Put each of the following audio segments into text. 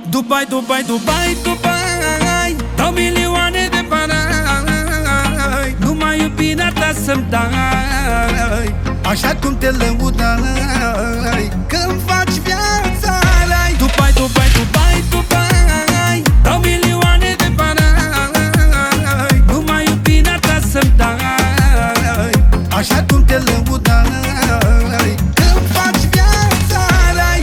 Dubai, Dubai, Dubai, Dubai, dau milioane de bani, numai iubirea ta să-mi dai, Așa cum te lăudai, că-mi faci viața rai. Dubai, Dubai, Dubai, Dubai, dau milioane de bani, numai iubirea ta să-mi dai, Așa cum te lăudai, că-mi faci viața rai.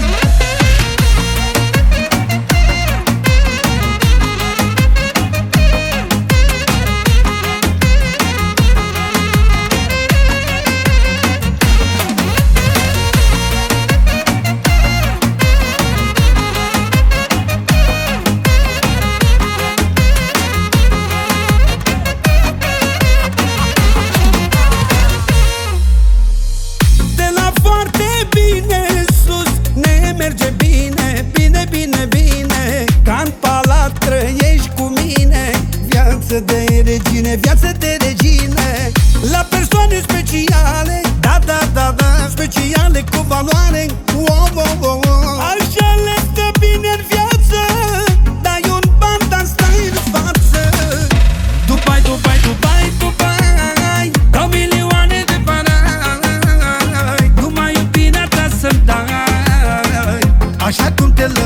Merge bine, bine, bine, bine, ca-n palat trăiești cu mine. Viață de regine, viață de regine, La persoane speciale, da, da, da, da, speciale cu valoare. Oh, oh, oh, oh. Așa le stă bine în viață, Dai un ban, dar stai în față. Dubai, Dubai, Dubai, Dubai, dau milioane de bani, numai iubirea ta să-mi dai, Așa cum te